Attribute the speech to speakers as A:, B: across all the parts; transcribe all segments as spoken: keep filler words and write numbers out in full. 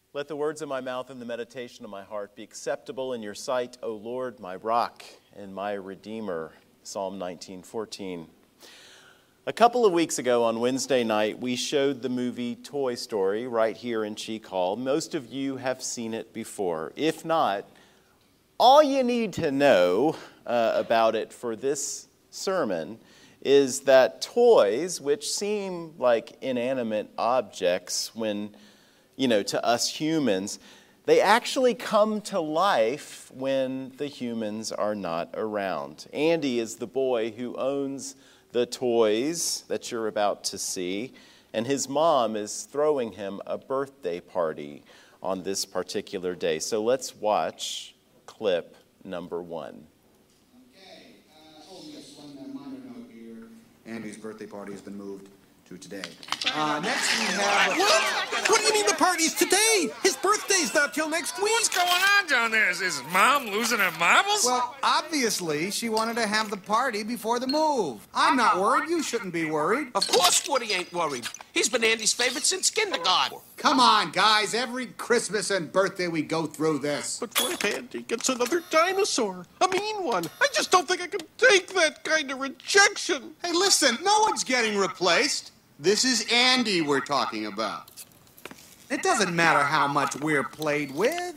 A: Let the words of my mouth and the meditation of my heart be acceptable in your sight, O Lord, my rock and my redeemer. Psalm nineteen fourteen. A couple of weeks ago on Wednesday night, we showed the movie Toy Story right here in Cheek Hall. Most of you have seen it before. If not, all you need to know uh, about it for this sermon is that toys, which seem like inanimate objects when, you know, to us humans, they actually come to life when the humans are not around. Andy is the boy who owns the toys that you're about to see, and his mom is throwing him a birthday party on this particular day. So let's watch clip number one.
B: Okay, uh, oh yes, one uh, minor note here. Andy's birthday party has been moved to today. Uh, next we have...
C: What? What do you mean the party's today? His birthday's not till next week.
D: What's going on down there? Is his mom losing her marbles?
B: Well, obviously, she wanted to have the party before the move. I'm not worried. You shouldn't be worried.
E: Of course Woody ain't worried. He's been Andy's favorite since kindergarten.
B: Come on, guys. Every Christmas and birthday we go through this.
C: But what if Andy gets another dinosaur? A mean one. I just don't think I can take that kind of rejection.
B: Hey, listen. No one's getting replaced. This is Andy we're talking about. It doesn't matter how much we're played with.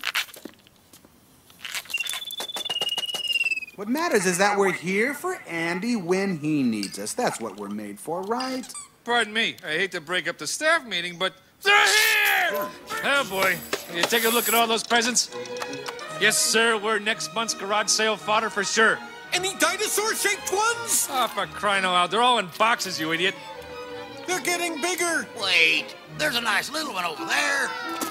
B: What matters is that we're here for Andy when he needs us. That's what we're made for, right?
D: Pardon me. I hate to break up the staff meeting, but they're here! Oh, boy. You take a look at all those presents? Yes, sir. We're next month's garage sale fodder for sure.
C: Any dinosaur-shaped ones?
D: Oh, for crying out loud. They're all in boxes, you idiot.
C: They're getting bigger.
E: Wait, there's a nice little one over there.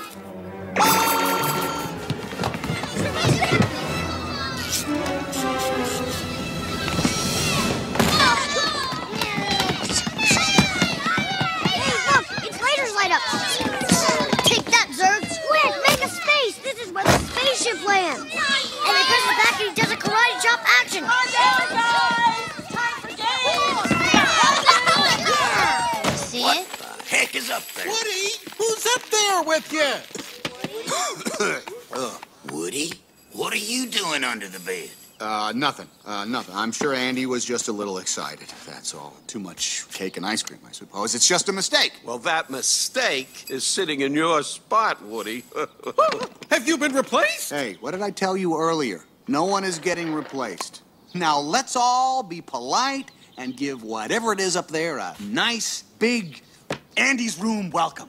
F: Hey, look, it's lasers light up. Take that, Zurg. Squid, make a space. This is where the spaceship lands. And he press the back and he does a karate chop action.
E: What the heck is up there?
C: Woody, who's up there with you?
E: uh, Woody, what are you doing under the bed?
B: Uh, nothing. Uh, nothing. I'm sure Andy was just a little excited. That's all. Too much cake and ice cream, I suppose. It's just a mistake.
G: Well, that mistake is sitting in your spot, Woody.
C: Have you been replaced?
B: Hey, what did I tell you earlier? No one is getting replaced. Now, let's all be polite and give whatever it is up there a nice, big Andy's room welcome.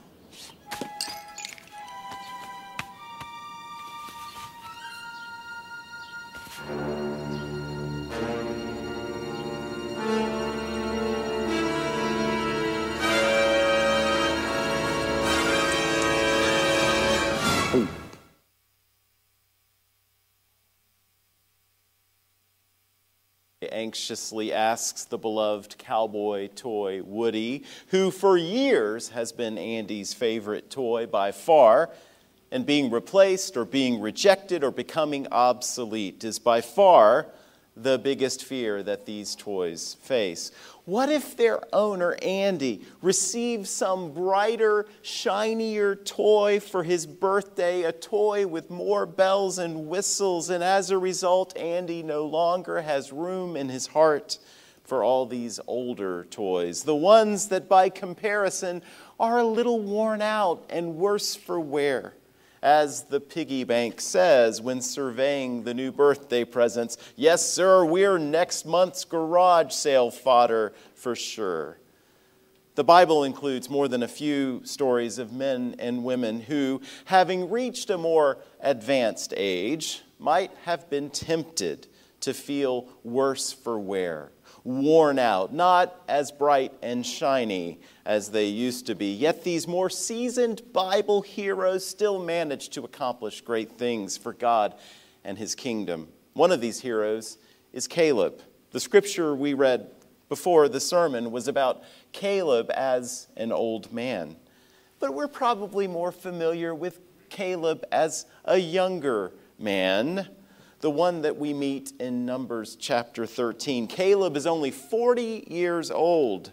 A: Anxiously asks the beloved cowboy toy Woody, who for years has been Andy's favorite toy by far, and being replaced or being rejected or becoming obsolete is by far the biggest fear that these toys face. What if their owner, Andy, receives some brighter, shinier toy for his birthday, a toy with more bells and whistles, and as a result, Andy no longer has room in his heart for all these older toys, the ones that by comparison are a little worn out and worse for wear. As the piggy bank says when surveying the new birthday presents, yes, sir, we're next month's garage sale fodder for sure. The Bible includes more than a few stories of men and women who, having reached a more advanced age, might have been tempted to feel worse for wear, worn out, not as bright and shiny as they used to be. Yet these more seasoned Bible heroes still manage to accomplish great things for God and his kingdom. One of these heroes is Caleb. The scripture we read before the sermon was about Caleb as an old man. But we're probably more familiar with Caleb as a younger man, the one that we meet in Numbers chapter thirteen. Caleb is only forty years old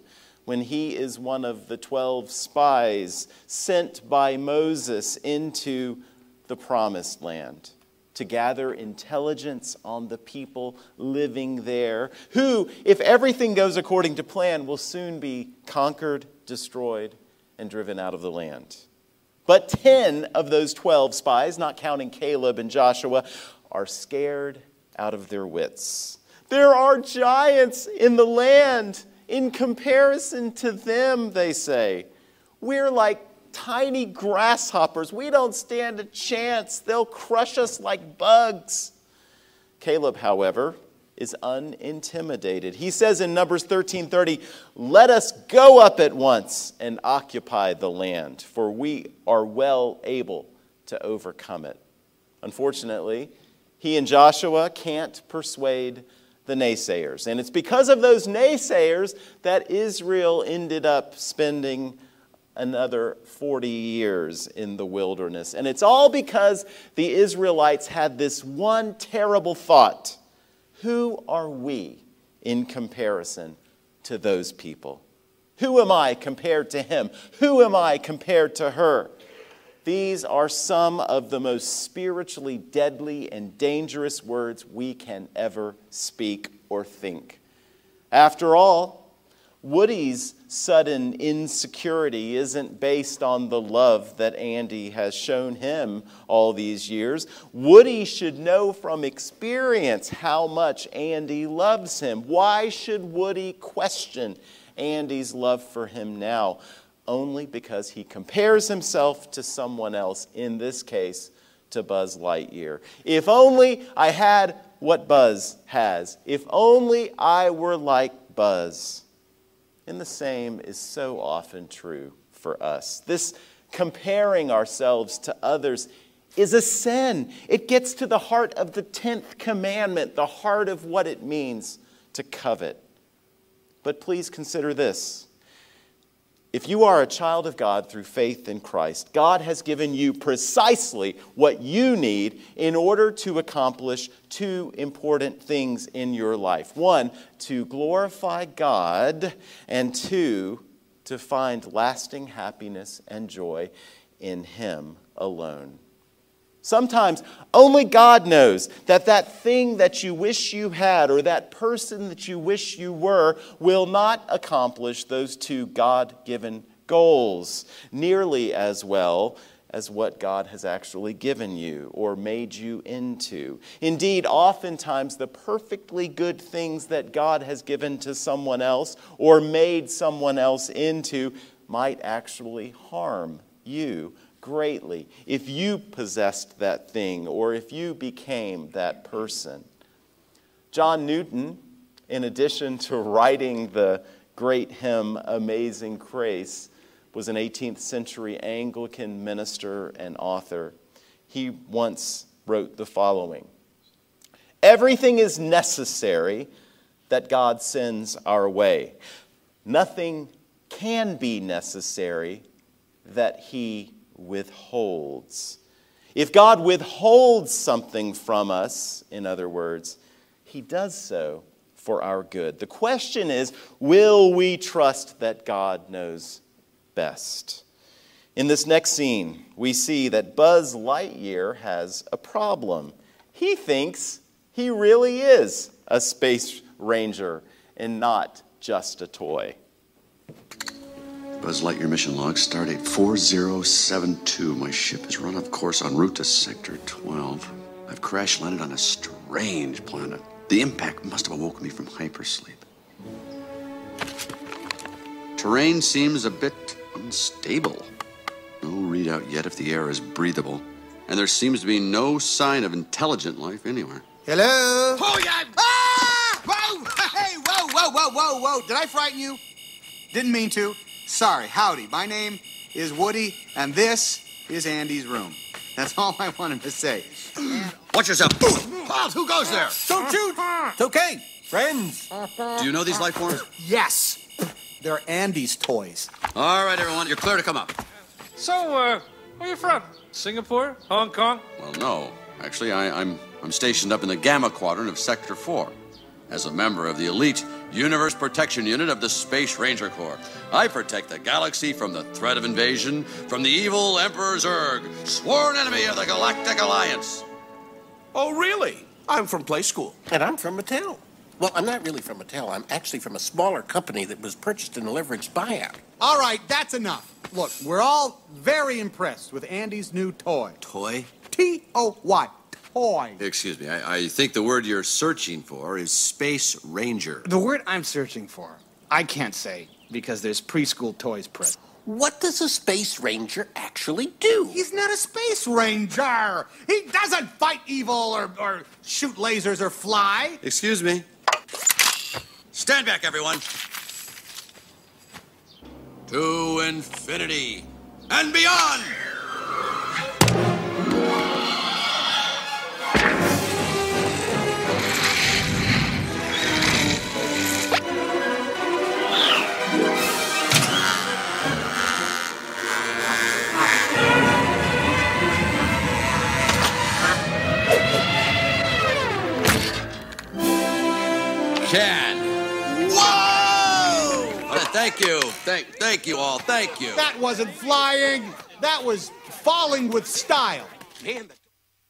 A: when he is one of the twelve spies sent by Moses into the promised land to gather intelligence on the people living there, who, if everything goes according to plan, will soon be conquered, destroyed, and driven out of the land. But ten of those twelve spies, not counting Caleb and Joshua, are scared out of their wits. There are giants in the land. In comparison to them, they say, we're like tiny grasshoppers. We don't stand a chance. They'll crush us like bugs. Caleb, however, is unintimidated. He says in Numbers thirteen thirty, "Let us go up at once and occupy the land, for we are well able to overcome it." Unfortunately, he and Joshua can't persuade the naysayers. And it's because of those naysayers that Israel ended up spending another forty years in the wilderness. And it's all because the Israelites had this one terrible thought: who are we in comparison to those people? Who am I compared to him? Who am I compared to her? These are some of the most spiritually deadly and dangerous words we can ever speak or think. After all, Woody's sudden insecurity isn't based on the love that Andy has shown him all these years. Woody should know from experience how much Andy loves him. Why should Woody question Andy's love for him now? Only because he compares himself to someone else, in this case, to Buzz Lightyear. If only I had what Buzz has. If only I were like Buzz. And the same is so often true for us. This comparing ourselves to others is a sin. It gets to the heart of the tenth commandment, the heart of what it means to covet. But please consider this. If you are a child of God through faith in Christ, God has given you precisely what you need in order to accomplish two important things in your life. One, to glorify God, and two, to find lasting happiness and joy in Him alone. Sometimes only God knows that that thing that you wish you had or that person that you wish you were will not accomplish those two God-given goals nearly as well as what God has actually given you or made you into. Indeed, oftentimes the perfectly good things that God has given to someone else or made someone else into might actually harm you greatly if you possessed that thing or if you became that person. John Newton, in addition to writing the great hymn Amazing Grace, was an eighteenth century Anglican minister and author. He once wrote the following: "Everything is necessary that God sends our way. Nothing can be necessary that He withholds." If God withholds something from us, in other words, He does so for our good. The question is, will we trust that God knows best? In this next scene, we see that Buzz Lightyear has a problem. He thinks he really is a space ranger and not just a toy.
H: Buzz Lightyear mission log, stardate four zero seven two. My ship has run off course en route to Sector twelve. I've crash landed on a strange planet. The impact must have awoken me from hypersleep. Terrain seems a bit unstable. No readout yet if the air is breathable. And there seems to be no sign of intelligent life anywhere.
B: Hello? Oh, yeah! Ah! Whoa! Hey, whoa, whoa, whoa, whoa, whoa. Did I frighten you? Didn't mean to. Sorry. Howdy. My name is Woody, and this is Andy's room. That's all I wanted to say.
H: Watch yourself. Bob, who goes there?
B: Don't shoot! It's okay. Friends.
H: Do you know these life forms?
B: Yes. They're Andy's toys.
H: All right, everyone. You're clear to come up.
D: So, uh, where you from? Singapore? Hong Kong?
H: Well, no. Actually, I, I'm I'm stationed up in the Gamma Quadrant of Sector four. as a member of the elite Universe Protection Unit of the Space Ranger Corps. I protect the galaxy from the threat of invasion from the evil Emperor Zurg, sworn enemy of the Galactic Alliance.
E: Oh, really? I'm from Play School.
I: And I'm from Mattel. Well, I'm not really from Mattel. I'm actually from a smaller company that was purchased in a leveraged buyout.
B: All right, that's enough. Look, we're all very impressed with Andy's new toy.
H: Toy?
B: T O Y. Toy.
H: Excuse me, I, I think the word you're searching for is Space Ranger.
J: The word I'm searching for, I can't say, because there's preschool toys present.
I: What does a Space Ranger actually do?
B: He's not a Space Ranger. He doesn't fight evil or, or shoot lasers or fly.
H: Excuse me. Stand back, everyone. To infinity and beyond! Can. Whoa! Uh, thank you. Thank, thank you all. Thank you.
B: That wasn't flying. That was falling with style.
E: Man, the...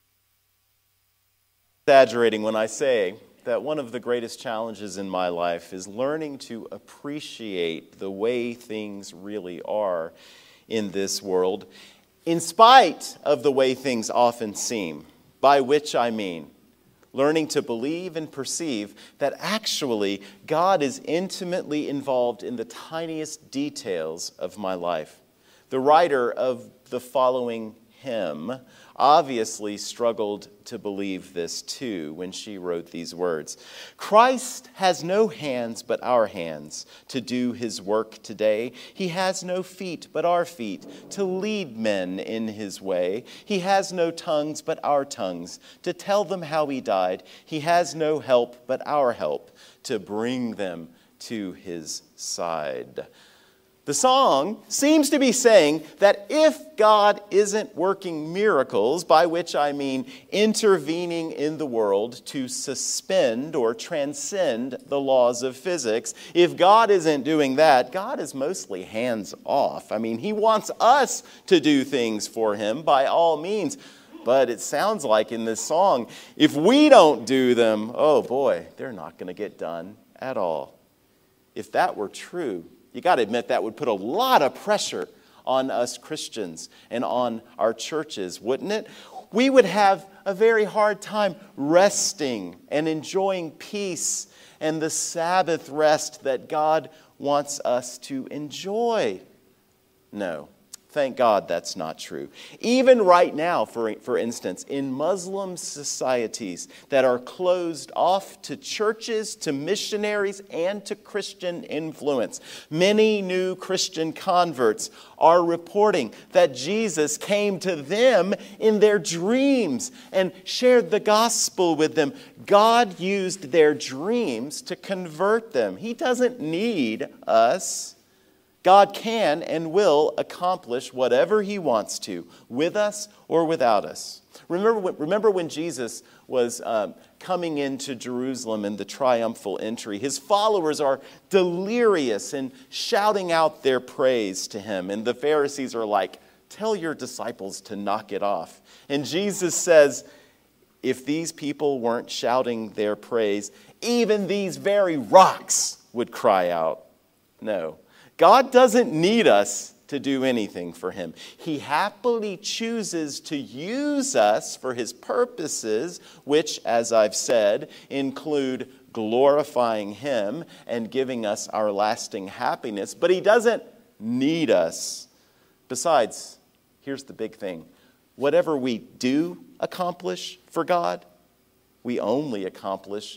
A: Exaggerating when I say that one of the greatest challenges in my life is learning to appreciate the way things really are in this world, in spite of the way things often seem, by which I mean learning to believe and perceive that actually God is intimately involved in the tiniest details of my life. The writer of the following hymn obviously struggled to believe this too when she wrote these words. Christ has no hands but our hands to do his work today. He has no feet but our feet to lead men in his way. He has no tongues but our tongues to tell them how he died. He has no help but our help to bring them to his side. The song seems to be saying that if God isn't working miracles, by which I mean intervening in the world to suspend or transcend the laws of physics, if God isn't doing that, God is mostly hands off. I mean, he wants us to do things for him by all means. But it sounds like in this song, if we don't do them, oh boy, they're not going to get done at all. If that were true, you got to admit that would put a lot of pressure on us Christians and on our churches, wouldn't it? We would have a very hard time resting and enjoying peace and the Sabbath rest that God wants us to enjoy. No. Thank God that's not true. Even right now, for, for instance, in Muslim societies that are closed off to churches, to missionaries, and to Christian influence, many new Christian converts are reporting that Jesus came to them in their dreams and shared the gospel with them. God used their dreams to convert them. He doesn't need us. God can and will accomplish whatever he wants to, with us or without us. Remember, remember when Jesus was um, coming into Jerusalem in the triumphal entry, his followers are delirious and shouting out their praise to him. And the Pharisees are like, tell your disciples to knock it off. And Jesus says, if these people weren't shouting their praise, even these very rocks would cry out. No. God doesn't need us to do anything for him. He happily chooses to use us for his purposes, which, as I've said, include glorifying him and giving us our lasting happiness. But he doesn't need us. Besides, here's the big thing. Whatever we do accomplish for God, we only accomplish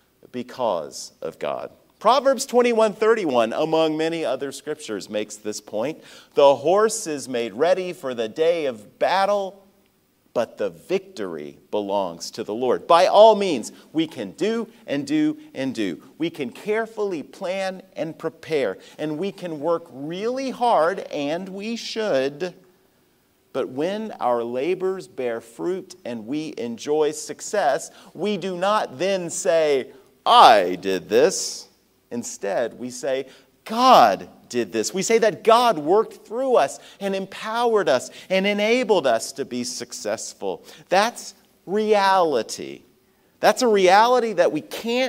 A: because of God. Proverbs twenty-one thirty-one, among many other scriptures, makes this point. The horse is made ready for the day of battle, but the victory belongs to the Lord. By all means, we can do and do and do. We can carefully plan and prepare, and we can work really hard, and we should. But when our labors bear fruit and we enjoy success, we do not then say, I did this. Instead, we say, God did this. We say that God worked through us and empowered us and enabled us to be successful. That's reality. That's a reality that we can't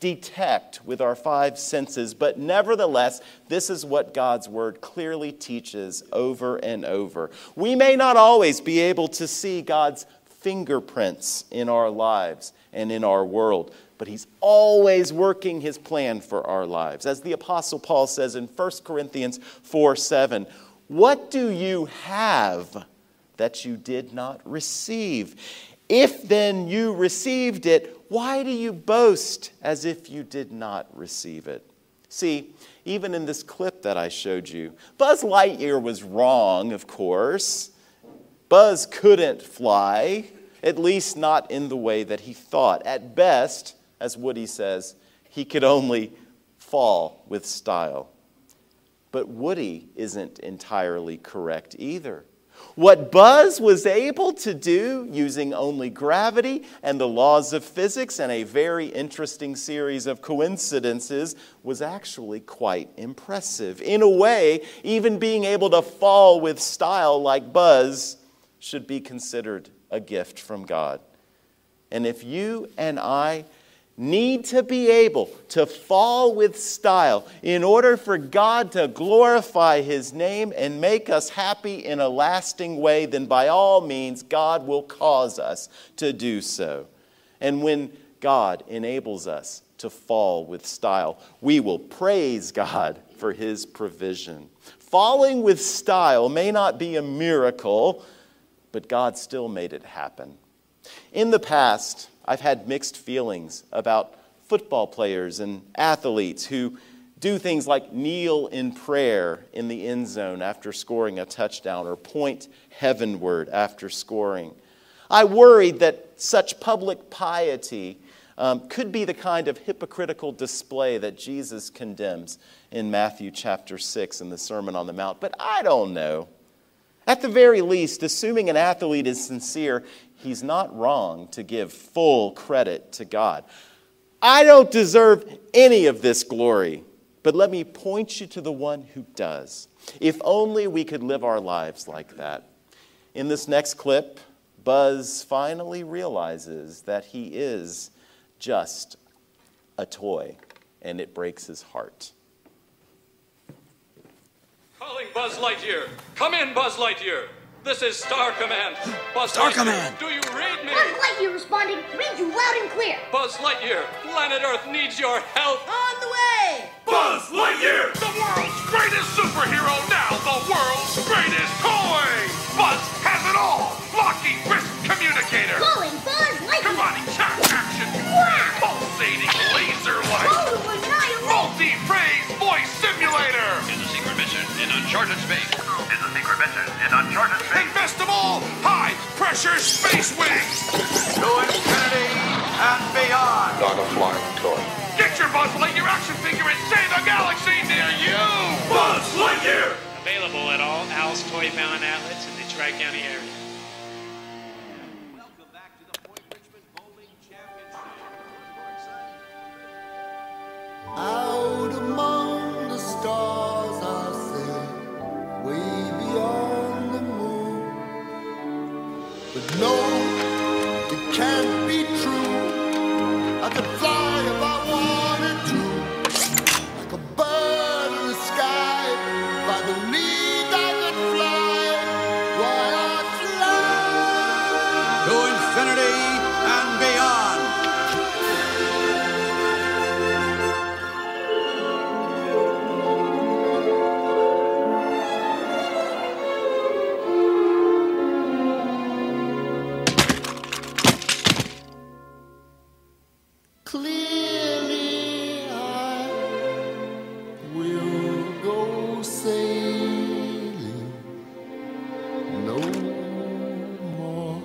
A: detect with our five senses, but nevertheless, this is what God's word clearly teaches over and over. We may not always be able to see God's fingerprints in our lives and in our world, but he's always working his plan for our lives. As the Apostle Paul says in First Corinthians four seven, what do you have that you did not receive? If then you received it, why do you boast as if you did not receive it? See, even in this clip that I showed you, Buzz Lightyear was wrong, of course. Buzz couldn't fly, at least not in the way that he thought. At best, as Woody says, he could only fall with style. But Woody isn't entirely correct either. What Buzz was able to do using only gravity and the laws of physics and a very interesting series of coincidences was actually quite impressive. In a way, even being able to fall with style like Buzz should be considered a gift from God. And if you and I need to be able to fall with style in order for God to glorify his name and make us happy in a lasting way, then by all means, God will cause us to do so. And when God enables us to fall with style, we will praise God for his provision. Falling with style may not be a miracle, but God still made it happen. In the past, I've had mixed feelings about football players and athletes who do things like kneel in prayer in the end zone after scoring a touchdown or point heavenward after scoring. I worried that such public piety um, could be the kind of hypocritical display that Jesus condemns in Matthew chapter six in the Sermon on the Mount. But I don't know. At the very least, assuming an athlete is sincere, he's not wrong to give full credit to God. I don't deserve any of this glory, but let me point you to the one who does. If only we could live our lives like that. In this next clip, Buzz finally realizes that he is just a toy, and it breaks his heart.
K: Calling Buzz Lightyear. Come in, Buzz Lightyear. This is Star Command. Buzz
B: Star
K: Lightyear,
B: Command.
K: Do you read me?
F: Buzz Lightyear responding. Read you loud and clear.
K: Buzz Lightyear, planet Earth needs your help.
F: On the way.
L: Buzz Lightyear, the world's greatest superhero, now the world's greatest toy. Buzz has it all. Blocking wrist communicator.
F: Calling Buzz Lightyear.
L: Karate chop action. Pulsating laser light.
F: Total annihilation.
L: Multi-phase voice simulator.
M: Is a secret mission in uncharted space.
L: Is a secret mission in uncharted space. And best of all, high-pressure space wings. To infinity and beyond.
M: Not a flying toy.
L: Get your Buzz Lightyear action figure and save the galaxy near you. Buzz Lightyear.
N: Available at all Al's Toy Bound outlets in the Tri-County area.
E: Welcome back to the Point Richmond Bowling Championship.
O: Out among the stars I sit, way beyond the moon. But no, it can't be true. I could fly if I wanted to, like a bird in the sky. If I believed I could fly, why I'd fly
B: To infinity and beyond.
O: Clearly I will go sailing no more.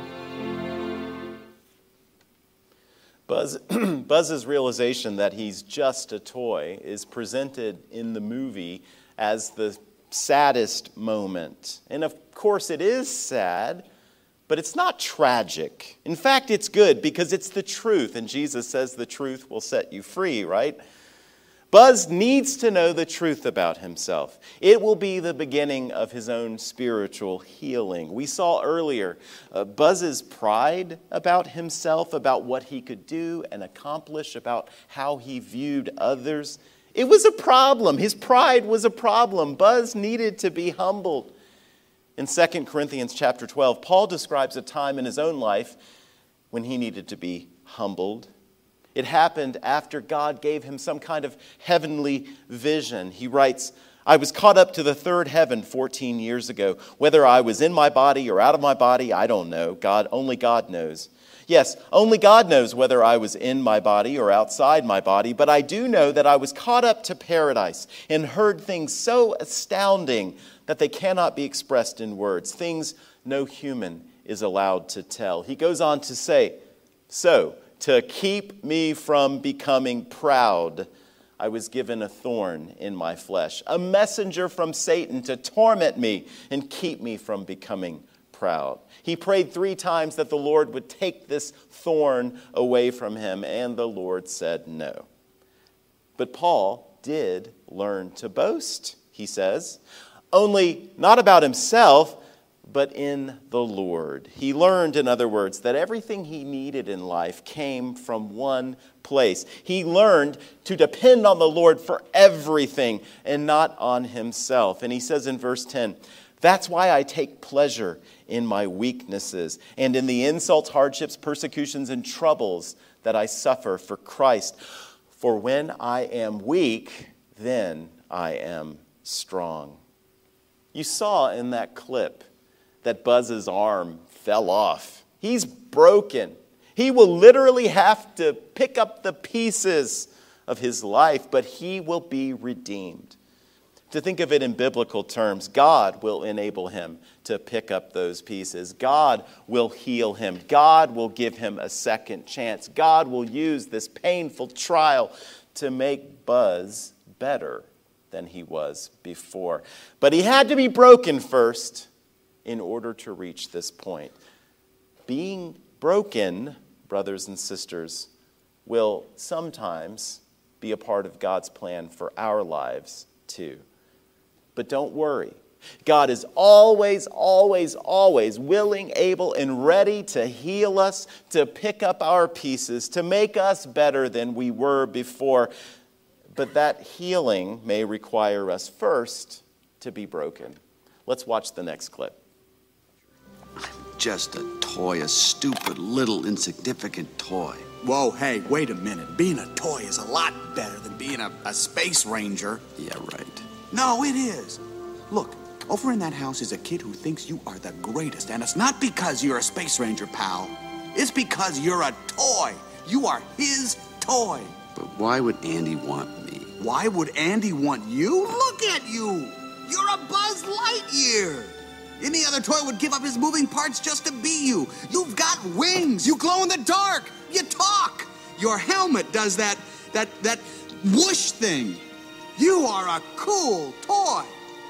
A: Buzz, Buzz's realization that he's just a toy is presented in the movie as the saddest moment. And of course it is sad, But it's not tragic. In fact, it's good because it's the truth. And Jesus says the truth will set you free, right? Buzz needs to know the truth about himself. It will be the beginning of his own spiritual healing. We saw earlier uh, Buzz's pride about himself, about what he could do and accomplish, about how he viewed others. It was a problem. His pride was a problem. Buzz needed to be humbled. In Second Corinthians chapter twelve, Paul describes a time in his own life when he needed to be humbled. It happened after God gave him some kind of heavenly vision. He writes, I was caught up to the third heaven fourteen years ago. Whether I was in my body or out of my body, I don't know. God, only God knows. Yes, only God knows whether I was in my body or outside my body, but I do know that I was caught up to paradise and heard things so astounding that they cannot be expressed in words, things no human is allowed to tell. He goes on to say, so, to keep me from becoming proud, I was given a thorn in my flesh, a messenger from Satan to torment me and keep me from becoming proud. He prayed three times that the Lord would take this thorn away from him, and the Lord said no. But Paul did learn to boast, he says, only not about himself, but in the Lord. He learned, in other words, that everything he needed in life came from one place. He learned to depend on the Lord for everything and not on himself. And he says in verse ten, that's why I take pleasure in my weaknesses and in the insults, hardships, persecutions, and troubles that I suffer for Christ. For when I am weak, then I am strong. You saw in that clip that Buzz's arm fell off. He's broken. He will literally have to pick up the pieces of his life, but he will be redeemed. To think of it in biblical terms, God will enable him to pick up those pieces. God will heal him. God will give him a second chance. God will use this painful trial to make Buzz better than he was before. But he had to be broken first in order to reach this point. Being broken, brothers and sisters, will sometimes be a part of God's plan for our lives too. But don't worry. God is always, always, always willing, able, and ready to heal us, to pick up our pieces, to make us better than we were before. But that healing may require us first to be broken. Let's watch the next clip.
H: Just a toy, a stupid, little, insignificant toy.
B: Whoa, hey, wait a minute. Being a toy is a lot better than being a, a space ranger.
H: Yeah, right.
B: No, it is. Look, over in that house is a kid who thinks you are the greatest, and it's not because you're a space ranger, pal. It's because you're a toy. You are his toy.
H: But why would Andy want me?
B: Why would Andy want you? Look at you. You're a Buzz Lightyear. Any other toy would give up his moving parts just to be you. You've got wings. You glow in the dark. You talk. Your helmet does that, that, that whoosh thing. You are a cool toy.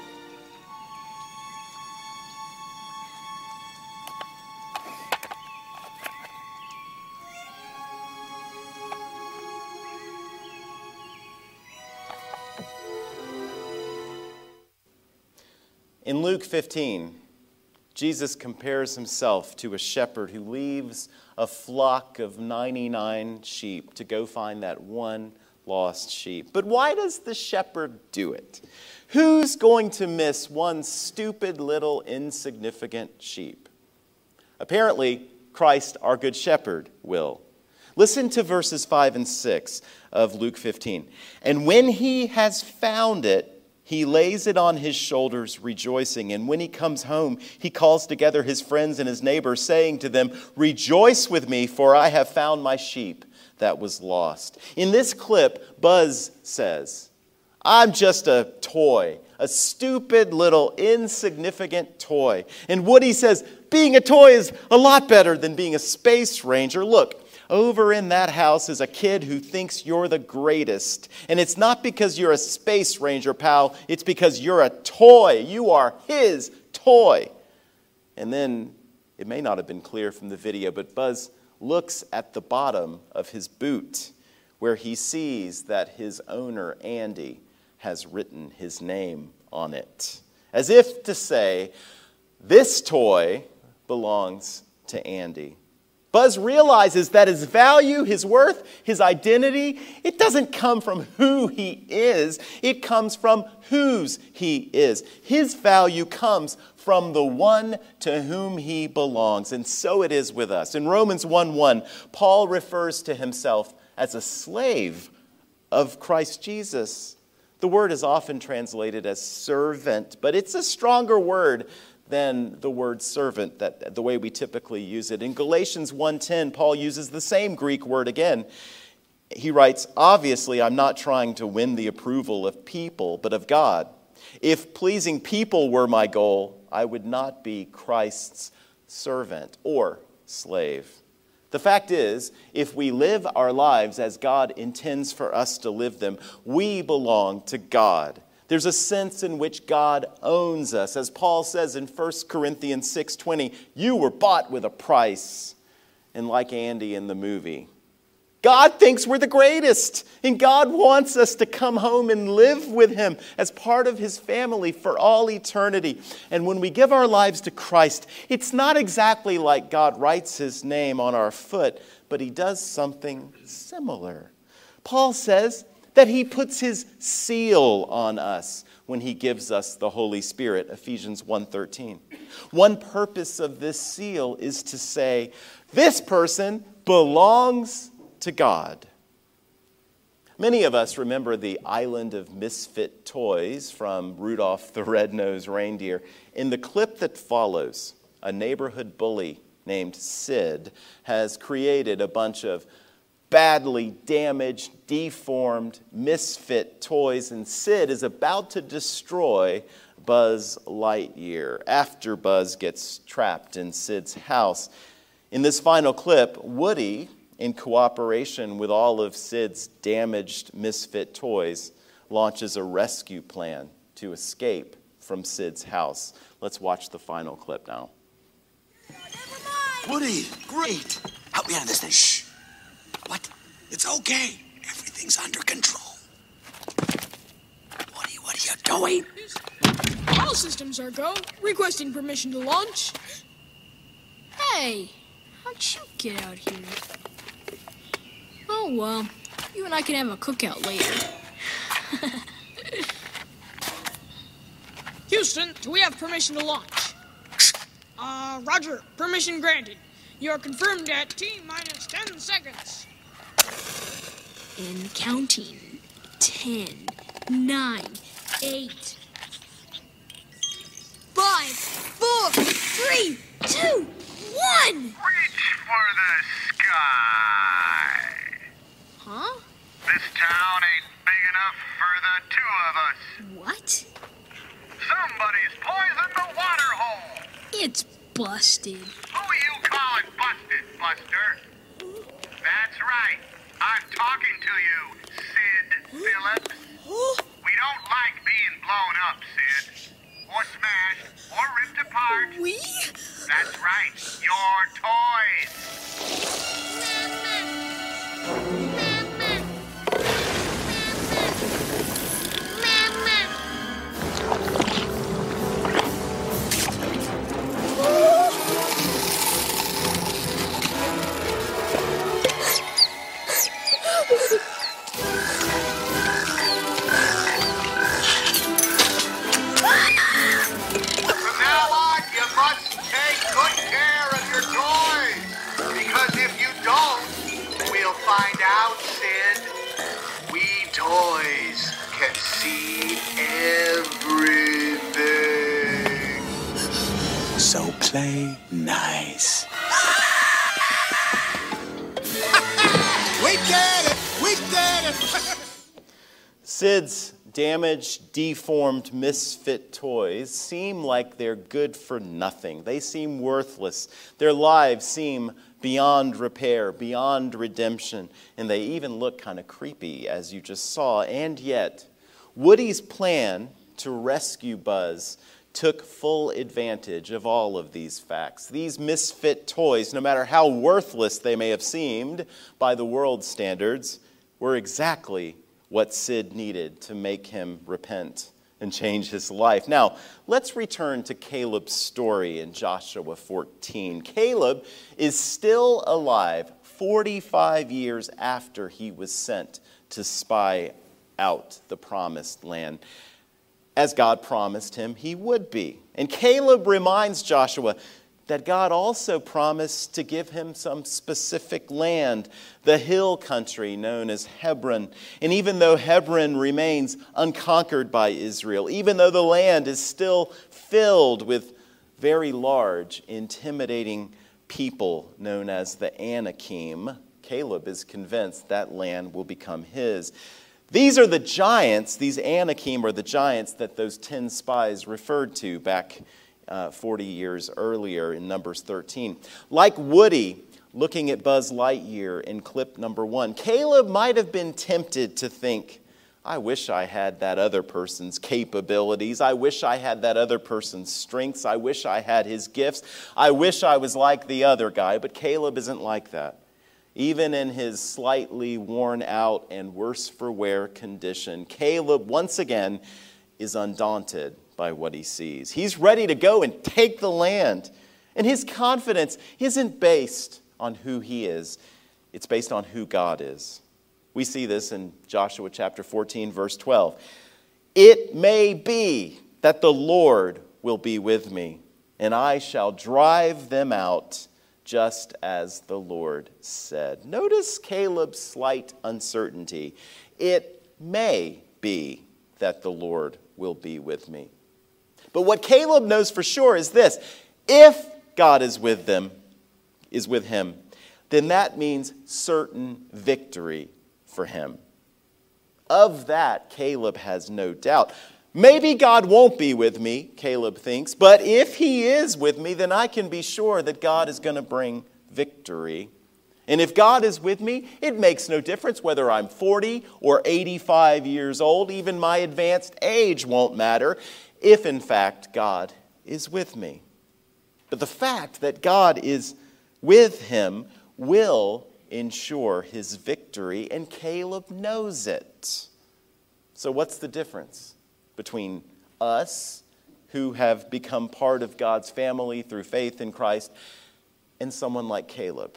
A: In Luke fifteen, Jesus compares himself to a shepherd who leaves a flock of ninety-nine sheep to go find that one lost sheep. But why does the shepherd do it? Who's going to miss one stupid little insignificant sheep? Apparently, Christ, our good shepherd, will. Listen to verses five and six of Luke fifteen. And when he has found it, he lays it on his shoulders, rejoicing. And when he comes home, he calls together his friends and his neighbors, saying to them, rejoice with me, for I have found my sheep that was lost. In this clip, Buzz says, I'm just a toy, a stupid little insignificant toy. And Woody says, being a toy is a lot better than being a space ranger. Look, over in that house is a kid who thinks you're the greatest. And it's not because you're a space ranger, pal. It's because you're a toy. You are his toy. And then It may not have been clear from the video, but Buzz looks at the bottom of his boot where he sees that his owner, Andy, has written his name on it. As if to say, this toy belongs to Andy. Buzz realizes that his value, his worth, his identity, it doesn't come from who he is. It comes from whose he is. His value comes from the one to whom he belongs. And so it is with us. In Romans one one, Paul refers to himself as a slave of Christ Jesus. The word is often translated as servant, but it's a stronger word than the word servant, that the way we typically use it. In Galatians one ten, Paul uses the same Greek word again. He writes, obviously, I'm not trying to win the approval of people, but of God. If pleasing people were my goal, I would not be Christ's servant or slave. The fact is, if we live our lives as God intends for us to live them, we belong to God. There's a sense in which God owns us. As Paul says in First Corinthians six twenty, you were bought with a price. And like Andy in the movie, God thinks we're the greatest. And God wants us to come home and live with him as part of his family for all eternity. And when we give our lives to Christ, it's not exactly like God writes his name on our foot, but he does something similar. Paul says that he puts his seal on us when he gives us the Holy Spirit, Ephesians one thirteen. One purpose of this seal is to say, this person belongs to God. Many of us remember the island of misfit toys from Rudolph the Red-Nosed Reindeer. In the clip that follows, a neighborhood bully named Sid has created a bunch of badly damaged, deformed, misfit toys, and Sid is about to destroy Buzz Lightyear after Buzz gets trapped in Sid's house. In this final clip, Woody, in cooperation with all of Sid's damaged, misfit toys, launches a rescue plan to escape from Sid's house. Let's watch the final clip now.
B: Woody, great. Help me out of this thing. Shh. What? It's okay. Everything's under control. Woody, what are you doing?
P: All systems are go. Requesting permission to launch. Hey, how'd you get out here? Oh, well, you and I can have a cookout later. Houston, do we have permission to launch? Uh, Roger, permission granted. You are confirmed at T minus ten seconds. And counting. Ten, nine, eight, five, four, three, two, one.
L: Reach for the sky.
P: Huh?
L: This town ain't big enough for the two of us.
P: What?
L: Somebody's poisoned the water hole.
P: It's busted.
L: Who you calling busted, Buster? That's right. I'm talking to you, Sid Phillips. We don't like being blown up, Sid. Or smashed, or ripped apart.
P: We?
L: That's right. Your toys.
B: Find out, Sid. We toys can see everything. So play nice.
O: We did it! We did it!
A: Sid's damaged, deformed, misfit toys seem like they're good for nothing. They seem worthless. Their lives seem beyond repair, beyond redemption, and they even look kind of creepy, as you just saw. And yet, Woody's plan to rescue Buzz took full advantage of all of these facts. These misfit toys, no matter how worthless they may have seemed by the world's standards, were exactly what Sid needed to make him repent and change his life. Now, let's return to Caleb's story in Joshua fourteen. Caleb is still alive forty-five years after he was sent to spy out the promised land, as God promised him he would be. And Caleb reminds Joshua that God also promised to give him some specific land, the hill country known as Hebron. And even though Hebron remains unconquered by Israel, even though the land is still filled with very large, intimidating people known as the Anakim, Caleb is convinced that land will become his. These are the giants, these Anakim are the giants that those ten spies referred to back uh, forty years earlier in Numbers thirteen. Like Woody looking at Buzz Lightyear in clip number one, Caleb might have been tempted to think, I wish I had that other person's capabilities. I wish I had that other person's strengths. I wish I had his gifts. I wish I was like the other guy. But Caleb isn't like that. Even in his slightly worn out and worse for wear condition, Caleb once again is undaunted by what he sees. He's ready to go and take the land. And his confidence isn't based on who he is. It's based on who God is. We see this in Joshua chapter fourteen, verse twelve. It may be that the Lord will be with me, and I shall drive them out just as the Lord said. Notice Caleb's slight uncertainty. It may be that the Lord will be with me. But what Caleb knows for sure is this: if God is with them, is with him, then that means certain victory for him. Of that, Caleb has no doubt. Maybe God won't be with me, Caleb thinks, but if he is with me, then I can be sure that God is going to bring victory. And if God is with me, it makes no difference whether I'm forty or eighty-five years old. Even my advanced age won't matter if, in fact, God is with me. But the fact that God is with him will ensure his victory, and Caleb knows it. So what's the difference between us, who have become part of God's family through faith in Christ, and someone like Caleb?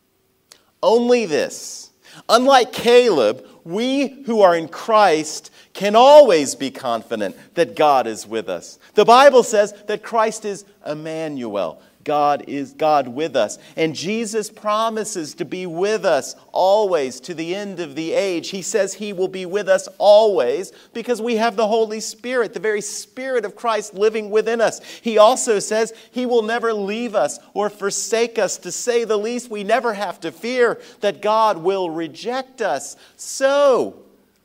A: Only this: unlike Caleb, we who are in Christ can always be confident that God is with us. The Bible says that Christ is Emmanuel. God is God with us. And Jesus promises to be with us always to the end of the age. He says he will be with us always because we have the Holy Spirit, the very Spirit of Christ living within us. He also says he will never leave us or forsake us. To say the least, we never have to fear that God will reject us. So,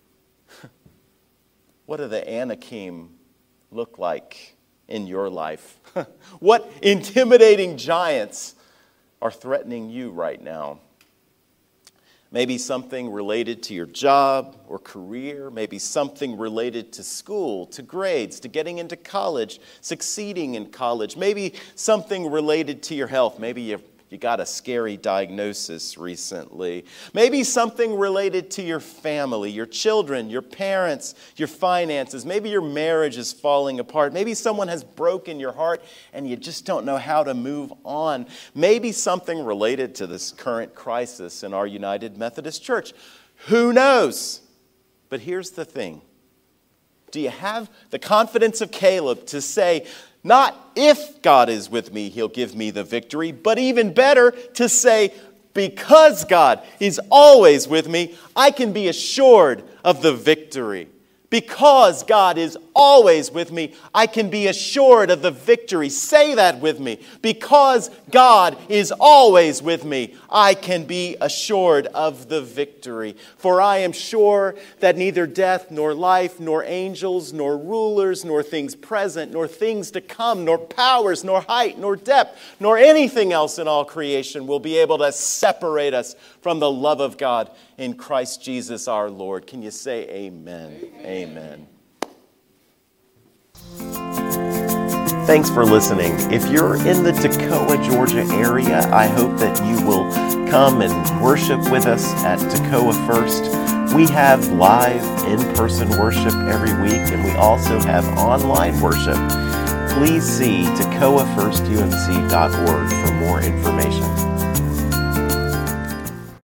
A: what do the Anakim look like in your life? What intimidating giants are threatening you right now? Maybe something related to your job or career. Maybe something related to school, to grades, to getting into college, succeeding in college. Maybe something related to your health. Maybe you You got a scary diagnosis recently. Maybe something related to your family, your children, your parents, your finances. Maybe your marriage is falling apart. Maybe someone has broken your heart and you just don't know how to move on. Maybe something related to this current crisis in our United Methodist Church. Who knows? But here's the thing. Do you have the confidence of Caleb to say, not if God is with me, he'll give me the victory, but even better to say, because God is always with me, I can be assured of the victory. Because God is always with me, I can be assured of the victory. Say that with me. Because God is always with me, I can be assured of the victory. For I am sure that neither death, nor life, nor angels, nor rulers, nor things present, nor things to come, nor powers, nor height, nor depth, nor anything else in all creation will be able to separate us from the love of God in Christ Jesus our Lord. Can you say amen? Amen. Amen. Thanks for listening. If you're in the Toccoa, Georgia area, I hope that you will come and worship with us at Toccoa First. We have live in-person worship every week, and we also have online worship. Please see Toccoa First U M C dot org for more information.